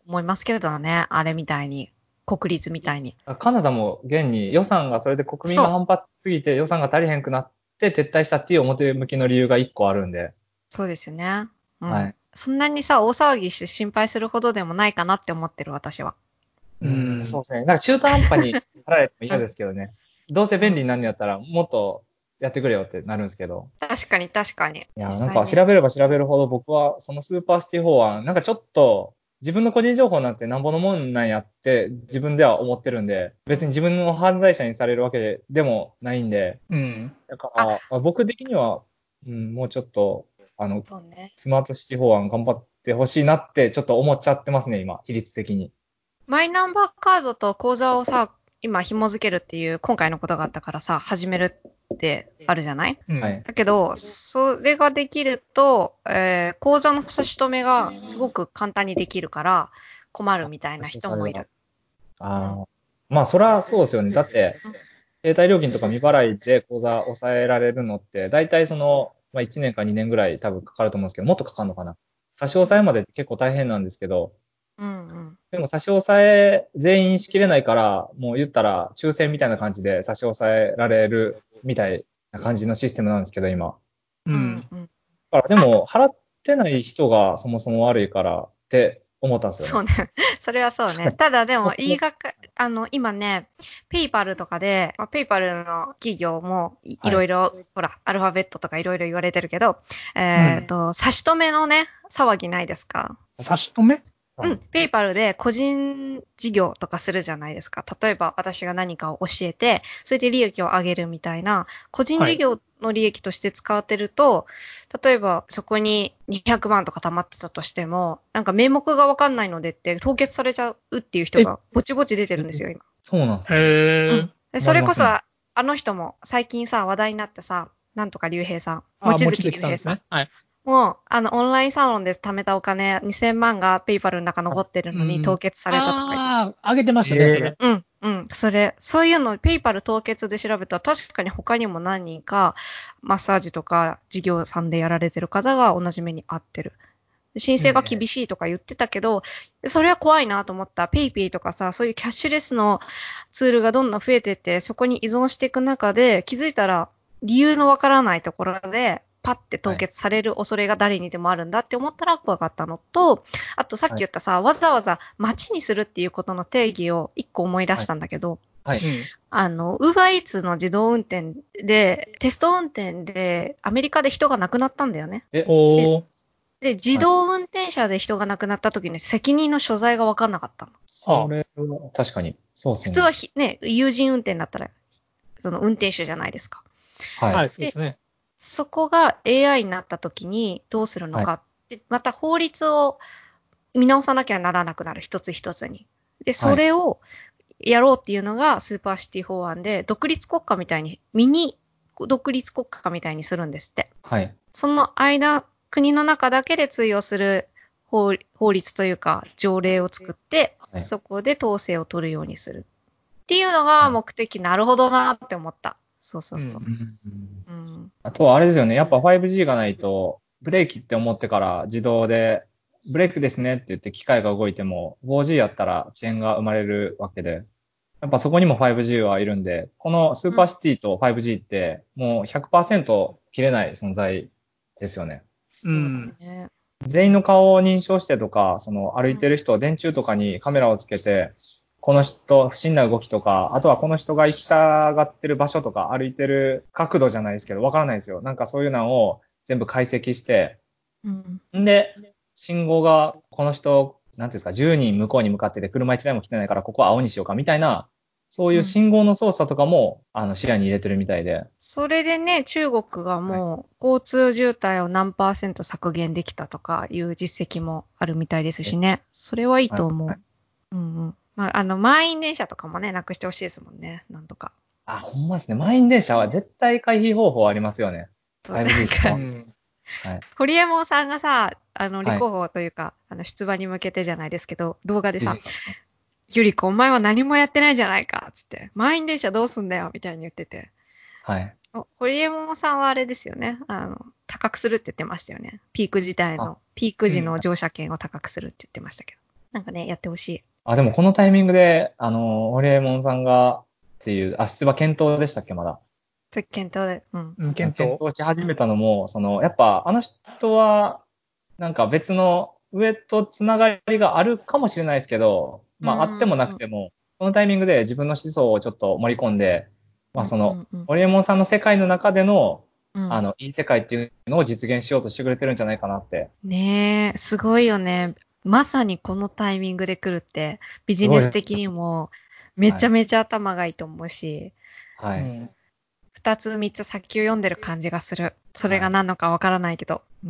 思いますけどね。あれみたいに。国立みたいに。 カナダも現に予算がそれで国民が反発すぎて予算が足りへんくなって撤退したっていう表向きの理由が一個あるんで。 そうですよね。うん。 はい。 そんなにさ、大騒ぎして心配するほどでもないかなって思ってる私は。 うん、そうですね。なんか中途半端に払えても嫌ですけどね。どうせ便利になるんやったらもっとやってくれよってなるんですけど。 確かに確かに。 いや、なんか調べれば調べるほど僕はそのスーパーシティ法案、なんかちょっと自分の個人情報なんてなんぼのもんなんやって自分では思ってるんで、別に自分の犯罪者にされるわけでもないんで、 うん。 だから、まあ、僕的には、うん、もうちょっと、あの、 ね、 スマートシティ法案頑張ってほしいなってちょっと思っちゃってますね、今、比率的に。 マイナンバーカードと口座をさ、今紐付けるっていう今回のことがあったからさ、始めるってあるじゃない、 うん、 だけど、それができると、えー、口座の差し止めがすごく簡単にできるから困るみたいな人もいる。 ああ、うん、まあ、それはそうですよね。だって、携帯料金とか未払いで口座抑えられるのって、大体その、まあいちねんかにねんぐらい多分かかると思うんですけど、もっとかかるのかな。差し押さえまで結構大変なんですけど、 うんうん、 でも差し押さえ全員しきれないから、もう言ったら抽選みたいな感じで差し押さえられるみたいな感じのシステムなんですけど、今。 うん。 うん。 だからでも、払ってない人がそもそも悪いからって思ったんですよね。 そうね。それはそうね。ただでも、言いがか、あの、今ね、ペイパルとかで、まあ、ペイパルの企業もい,、はい、ろいろ、ほら、アルファベットとかいろいろ言われてるけど、えっ、ー、と、うん、差し止めのね、騒ぎないですか？ 差し止め？ うん。ペイパルで個人事業とかするじゃないですか。例えば私が何かを教えて、それで利益を上げるみたいな、個人事業の利益として使ってると、はい、例えばそこににひゃくまんとか貯まってたとしても、なんか名目がわかんないのでって凍結されちゃうっていう人がぼちぼち出てるんですよ、今。 そうなんですね。 へー。 うん。それこそ、あの人も最近さ、話題になってさ、なんとか竜兵さん。望月竜兵さん。 ね、はい。 もう、あの、オンラインサロンで貯めたお金、にせんまんがペイパルの中残ってるのに凍結されたとか言って。 ああ、上げてましたね、それ。 うん、うん。それ、そういうの、ペイパル凍結で調べたら、確かに他にも何人か、マッサージとか事業さんでやられてる方が同じ目に遭ってる。申請が厳しいとか言ってたけど、うん、それは怖いなと思った。ペイペイとかさ、そういうキャッシュレスのツールがどんどん増えてって、そこに依存していく中で、気づいたら、理由のわからないところで、パッて凍結される恐れが誰にでもあるんだって思ったら怖かったのと、あとさっき言ったさ、はい、わざわざ街にするっていうことの定義を一個思い出したんだけど、 はい。はい、 あの、ウーバーイーツの自動運転で、テスト運転でアメリカで人が亡くなったんだよね。 え、おー。 で、自動運転車で人が亡くなった時に責任の所在が分かんなかったの。 それは、確かに。そうですね。 普通はひね、有人運転だったら、その運転手じゃないですか。 はい。そうですね。 そこが エーアイ になった時にどうするのかって、はい、また法律を見直さなきゃならなくなる、一つ一つに。で、それをやろうっていうのがスーパーシティ法案で、独立国家みたいに、ミニ独立国家みたいにするんですって。 はい。 その間、国の中だけで通用する法、法律というか条例を作って、はい、そこで統制を取るようにする。っていうのが目的、はい、なるほどなって思った。そうそうそう。うんうん、あとはあれですよね。やっぱ ファイブジー がないと、ブレーキって思ってから自動で、ブレークですねって言って機械が動いても、フォージー やったら遅延が生まれるわけで、やっぱそこにも ファイブジー はいるんで、このスーパーシティと ファイブジー ってもう ひゃくパーセント 切れない存在ですよね。 うん。 全員の顔を認証してとか、その歩いてる人、電柱とかにカメラをつけて、この人、不審な動きとか、あとはこの人が行きたがってる場所とか、歩いてる角度じゃないですけど、わからないですよ。なんかそういうのを全部解析して、うん、んで、信号がこの人、なんていうんですか、じゅうにん向こうに向かってて車いちだいも来てないからここは青にしようかみたいな、そういう信号の操作とかも、うん、あの視野に入れてるみたいで。 それでね、中国がもう交通渋滞を何パーセント削減できたとかいう実績もあるみたいですしね。それはいいと思う。はい、うんうん。まあ、あの、満員電車とかもね、なくしてほしいですもんね。なんとか。 あ、ほんまですね。満員電車は絶対回避方法ありますよね。ファイブジー とか。 はい。ホリエモンさんがさ、あの、立候補というか、はい、あの、出馬に向けてじゃないですけど、動画でさ、ゆり子、お前は何もやってないじゃないか、つって、満員電車どうすんだよ、みたいに言ってて。 はい。 ホリエモンさんはあれですよね。あの、高くするって言ってましたよね。ピーク時代の、ピーク時の乗車券を高くするって言ってましたけど。 なんかね、やってほしい。 あ、でもこのタイミングで、あの、ホリエモンさんがっていう、あ、出馬検討でしたっけ、まだ。 検討で。うん。 うん、 検検討。 討し始めたのも、その、やっぱあの人は、なんか別の上とつながりがあるかもしれないですけど、まああってもなくても、このタイミングで自分の思想をちょっと盛り込んで、まあその、ホリエモンさんの世界の中での、あの、いい世界っていうのを実現しようとしてくれてるんじゃないかなって。 ねえ、すごいよね。まさにこのタイミングで来るって、ビジネス的にもめちゃめちゃ頭がいいと思うし、 はい。 二つ三つ先を読んでる感じがする。それが何のかわからないけど。うん。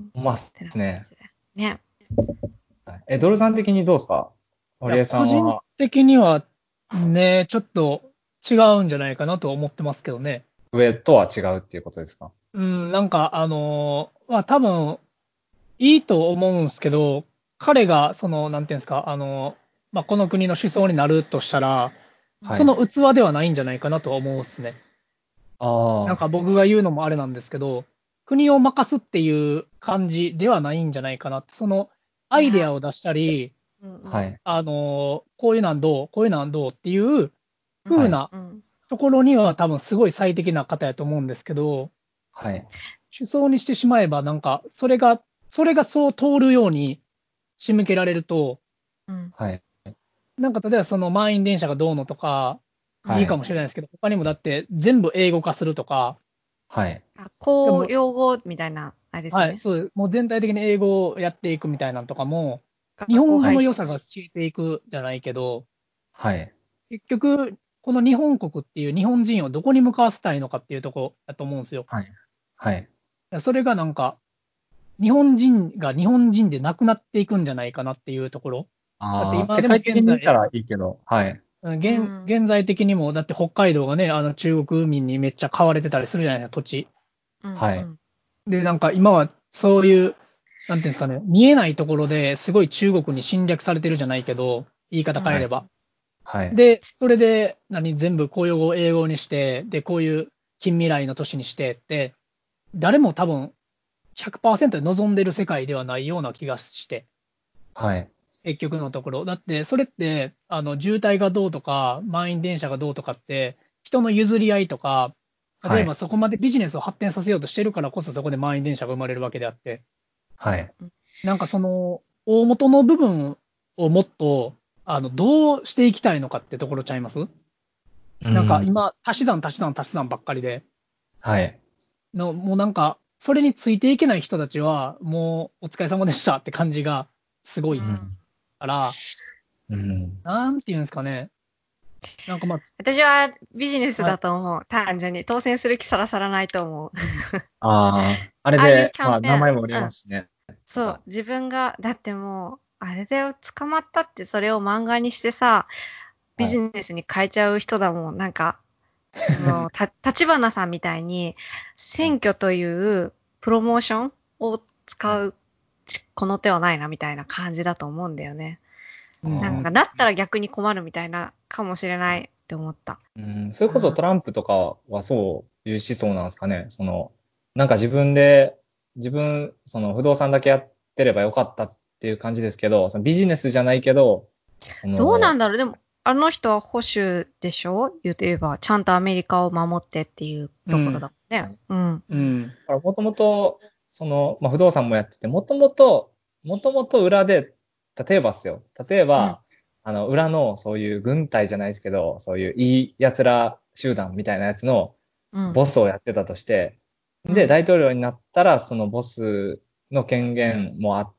まあ、ですね。 ね。 え、ドルさん的にどうですか？堀江さんは。 個人的にはね、ちょっと違うんじゃないかなと思ってますけどね。 上とは違うっていうことですか？ うん、なんかあのーまあ多分いいと思うんですけど、彼がその、なんていうんですか、あのーまあこの国の首相になるとしたら、 はい。 その器ではないんじゃないかなとは思うんですね。 ああ。 なんか僕が言うのもあれなんですけど、国を任すっていう感じではないんじゃないかなって、そのアイデアを出したり、 はい。 あの、こういうなんどう、こういうなんどうっていうはい。 風なところには多分すごい最適な方やと思うんですけど、 はい。 首相にしてしまえばなんか、それが、それがそう通るように仕向けられると、 はい。 なんか例えばその満員電車がどうのとか、いいかはい。 もしれないですけど、他にもだって全部英語化するとか、 はい。 でも公用語みたいな、あれですはい、 ね。 そう、もう全体的に英語をやっていくみたいなのとかも、日学校本語の廃止。 良さが消えていくじゃないけど、 はい。 結局、この日本国っていう日本人をどこに向かわせたいのかっていうところだと思うんですよ。 はい。はい。 それがなんか、日本人が日本人でなくなっていくんじゃないかなっていうところ。だってああ、 今でも世界的に見た現在、 らいいけど、はい。 現現在的にも、だって北海道がね、あの中国民にめっちゃ買われてたりするじゃないですか、土地。 はい。 で、なんか今はそういう、なんていうんですかね、見えないところですごい中国に侵略されてるじゃないけど、言い方変えれば。 はい。 で、それで、何、全部公用語を英語にして、で、こういう近未来の都市にしてって、誰も多分ひゃくパーセントで望んでる世界ではないような気がして、 はい。 結局のところ。だって、それって、あの、渋滞がどうとか、満員電車がどうとかって、人の譲り合いとか、例えばそこまでビジネスを発展させようとしてるからこそそこで満員電車が生まれるわけであって、 はい。 なんかその、大元の部分をもっと、あの、どうしていきたいのかってところちゃいます？なんか今、足し算足し算足し算ばっかりで、 はい。 の、もうなんか、それについていけない人たちは、もうお疲れ様でしたって感じがすごいから、 うん。 なんていうんですかね。なんかまあ、 私はビジネスはい。 だと思う。単純に。当選する気さらさらないと思う。 ああ、あれああいうで、まあ、 キャンペーン。 名前も売れうん。 ますしね。 そう。自分が、だってもう、あれだよ、捕まったってそれを漫画にしてさ、ビジはい。 ネスに変えちゃう人だもん。なんか、その、た、立花さんみたいに、選挙というプロモーションを使う、この手はないな、みたいな感じだと思うんだよね。なんか、だったら逆に困るみたいな、かもしれないって思った。 うん、それこそトランプとかはそういう思想なんですかね。その、なんか自分で、自分、その不動産だけやってればよかったっていう感じですけど、そのビジネスじゃないけど、その、 どうなんだろう。でも、あの人は保守でしょ言うて言えば、ちゃんとアメリカを守ってっていうところだもんね。うん。 うん。 もともと、その、まあ、不動産もやってて、もともと、もともと裏で、例えばっすよ。例えば、あの、裏のそういう軍隊じゃないですけど、そういういい奴ら集団みたいなやつのボスをやってたとして、で、大統領になったら、そのボスの権限もあって、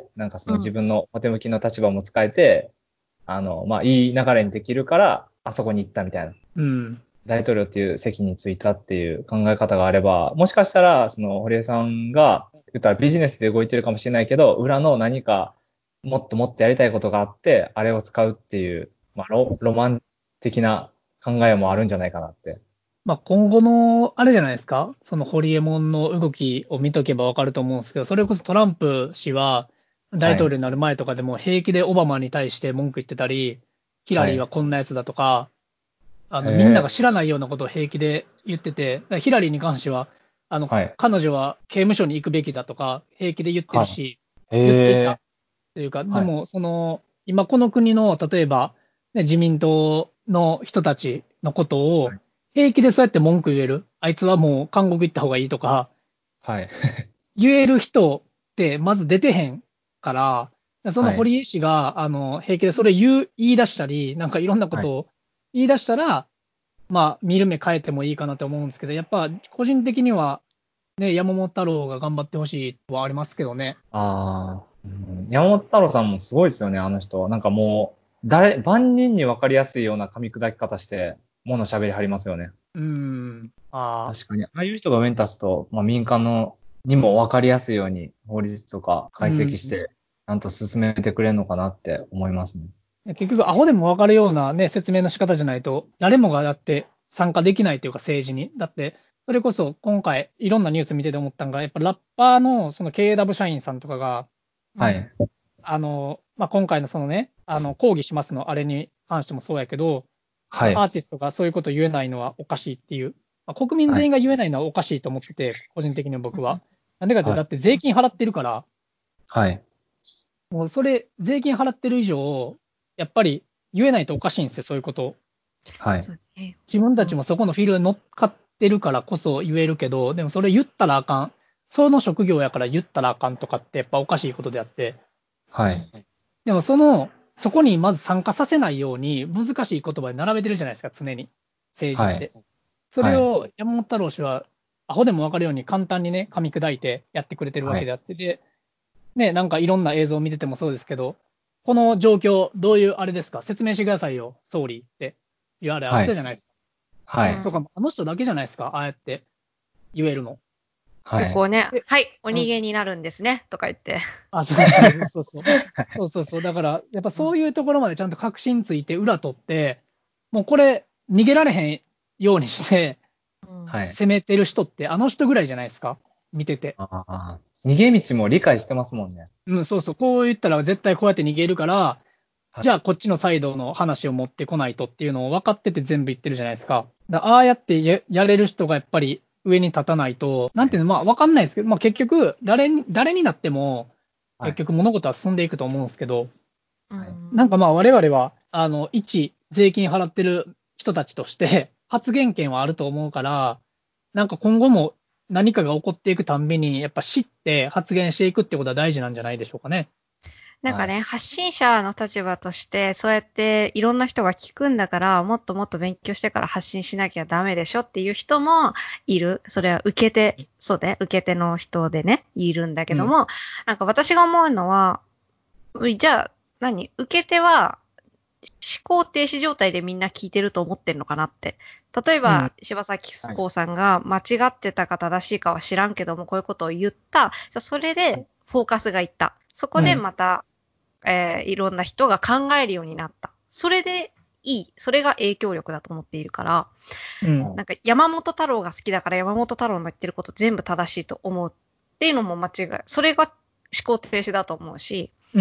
なんかその自分の表向きの立場も使えて、あの、まあ、いい流れにできるから、あそこに行ったみたいな。 うん。 大統領っていう席についたっていう考え方があれば、もしかしたら、その、堀江さんが、言ったらビジネスで動いてるかもしれないけど、裏の何か、もっともっとやりたいことがあって、あれを使うっていう、まあ、ロ、ロマン的な考えもあるんじゃないかなって。 まあ今後の、あれじゃないですか、そのホリエモンの動きを見とけばわかると思うんですけど、それこそトランプ氏は大はい。 統領になる前とかでも平気でオバマに対して文句言ってたり、ヒラリーははい。 こんなやつだとか、あへの、みんながえ。 知らないようなことを平気で言ってて、だからヒラリーに関しては、あの、 はい。 彼女は刑務所に行くべきだとか、平気で言ってるはし、 い。へ言っていたえ。 というか、ではい。 も、その、 今この国の、例えば、ね、自民党の人たちのことを、平気でそうやって文句言える。あいつはもう韓国行った方がいいとか、 はい。 言える人ってまず出てへんから、そのはい。 堀江氏が、あの、平気でそれ言う、言い出したり、なんかいろんなこはい。 とを言い出したら、まあ、見る目変えてもいいかなと思うんですけど、やっぱ個人的には、ね、山本太郎が頑張ってほしいとはありますけどね。 ああ、うん、山本太郎さんもすごいですよね、あの人。なんかもう、誰、万人に分かりやすいような噛み砕き方して、もの喋りはりますよね。 うーん。ああ。 確かに。ああいう人が上に立つと、まあ、民間のにも分かりやすいように法律とか解析しうん。 て、ちゃんと進めてくれるのかなって思いますね。 結局、アホでも分かるようなね、説明の仕方じゃないと、誰もがだって参加できないというか、政治に。だって、それこそ今回、いろんなニュース見てて思ったのが、やっぱラッパーのその ケーエーダブリュー 社員さんとかが、 うん。 はい。 あの、まあ、今回のそのね、あの、抗議しますのあれに関してもそうやけど、 はい。 アーティストがそういうこと言えないのはおかしいっていう、まあ、国民はい。 全員が言えないのはおかしいと思ってて、個人的に僕は。なんでかって、 はい。 だって税金払ってるから、 はい。 もうそれ、税金払ってる以上、やっぱり言えないとおかしいんですよ、そういうことを。 はい。 そうね。 自分たちうん。 もそこのフィールドに乗っかってるからこそ言えるけど、でもそれ言ったらあかん。その職業やから言ったらあかんとかってやっぱおかしいことであって。 はい。 でもその、そこにまず参加させないように難しい言葉で並べてるじゃないですか、常に。政治はい。 って。それはい。 を山本太郎氏は、アホでもわかるように簡単にね、噛み砕いてやってくれてるわはい。 けであって、で、ね、なんかいろんな映像を見ててもそうですけど、この状況、どういうあれですか、説明してくださいよ、総理っていうあれあっはい。 たじゃないですか。 はい。 とか、 うん。 あの人だけじゃないですか、ああやって言えるの。 はい。 よくね、 で、 はい、おうん。 逃げになるんですね、とか言って。 あ、そうそうそうそうそう。そうそうそう。だから、やっぱうん。 そういうところまでちゃんと確信ついて裏取って、もうこれ、逃げられへんようにして、 うん。 はい。 攻めてる人って、あの人ぐらいじゃないですか、見てて。 ああ、逃げ道も理解してますもんね。 うん、そうそう。こう言ったら絶対こうやって逃げるから、 はい。 じゃあこっちのサイドの話を持ってこないとっていうのを分かってて全部言ってるじゃないですか。だからああやってや、やれる人がやっぱり上に立たないと、なんていうの、まあ分かんないですけど、まあ結局、誰に、誰になっても、 はい。 結局物事は進んでいくと思うんですけど、 うはい。 なんかん。 まあ我々は、あの、一税金払ってる人たちとして発言権はあると思うから、なんか今後も何かが起こっていくたんびに、やっぱ知って発言していくってことは大事なんじゃないでしょうかね。 はい。 なんかね、発信者の立場として、そうやっていろんな人が聞くんだから、もっともっと勉強してから発信しなきゃダメでしょっていう人もいる。それは受け手、そうで、受け手の人でね、いるんだけうん。 ども、なんか私が思うのは、じゃあ、何受け手は思考停止状態でみんな聞いてると思ってんのかなって。例えうん。 ば、柴咲はい。 コウさんが間違ってたか正しいかは知らんけども、こういうことを言った。じゃあそれはい。 でフォーカスがいった。そこうん。 でまた、えーいろんな人が考えるようになった。それでいい。それが影響力だと思っているから、 うん。 はい。 なんか山本太郎が好きだから山本太郎の言ってること全部正しいと思うっていうのも間違い。それが思考停止だと思うし、 うん。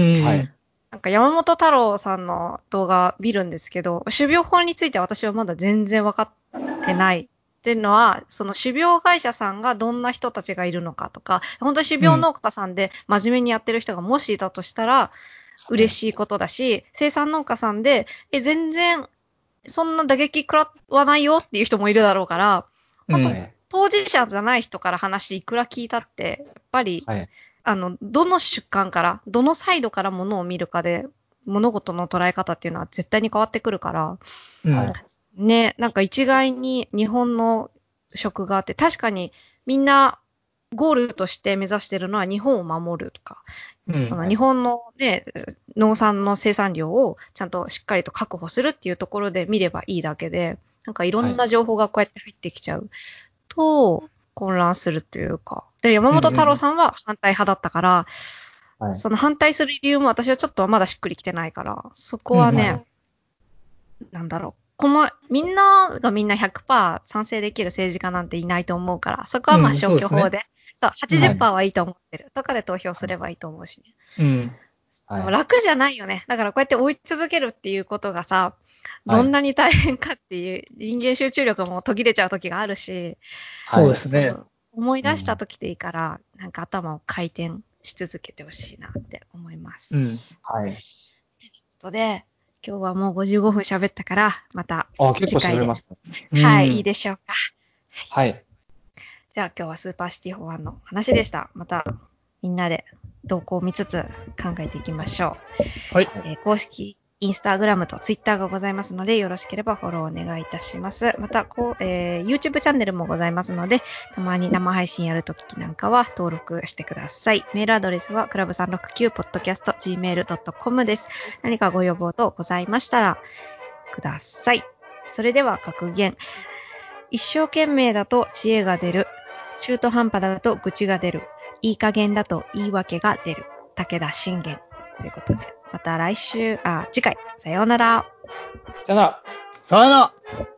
はい。 なんか山本太郎さんの動画見るんですけど、種苗法について私はまだ全然分かってないっていうのは、その種苗会社さんがどんな人たちがいるのかとか、本当に種うん。 苗農家さんで真面目にやってる人がもしいたとしたらはい。 嬉しいことだし、生産農家さんで、え、全然そんな打撃食らわないよっていう人もいるだろうから、本当うん。 はい。 当事者じゃない人から話いくら聞いたって、やっぱりはい。 あの、どの主観から、どのサイドからものを見るかで、物事の捉え方っていうのは絶対に変わってくるから、 うん。 はい。 ね、なんか一概に日本の食があって、確かにみんなゴールとして目指してるのは日本を守るとか、 うん。 そのはい。 日本のね、農産の生産量をちゃんとしっかりと確保するっていうところで見ればいいだけで、なんかいろはい。 んな情報がこうやって入ってきちゃうと混乱するというか。で、山うん。 本太郎うん。 さんは反対派だったから、 はい。 その反対する理由も私はちょっとまだしっくりきてないから、そこうん。 はね、なんだろう。この、みんながみんなひゃくパーセント賛成できる政治家なんていないと思うから、そこはうん。 まあ消そうですね。 去法で、そう、 うん。 はい。 はちじゅっパーセントはいいと思ってる。とかで投票すればいいと思うしね。 うん。 でもはい。 楽じゃないよね。だからこうやって追い続けるっていうことがさ、 はい。 どんなに大変かっていう、人間集中力も途切れちゃう時があるし、 そうではい。 すね。 そう、思い出したうん。 時でいいから、なんか頭を回転し続けてほしいなって思います。 うん。 はい。 ことで、今日はもうごじゅうごふん喋ったから、またあ、結構喋りましたね。はい、いいでしょうか。 はい。 じゃあ今日はスーパーシティフォワンの話でした。またみんなで動向を見つつ考えていきましょう。はい。 えー、公式インスタグラムとツイッターがございますので、よろしければフォローお願いいたします。またこう、えー、YouTube チャンネルもございますので、たまに生配信やるときなんかは登録してください。メールアドレスはクラブさんろくきゅうポッドキャストジーメールドットコム です。何かご要望等ございましたらください。それでは格言。一生懸命だと知恵が出る。中途半端だと愚痴が出る。いい加減だと言い訳が出る。武田信玄ということで、また来週、あ、次回、さようなら。 さよなら。 さよなら。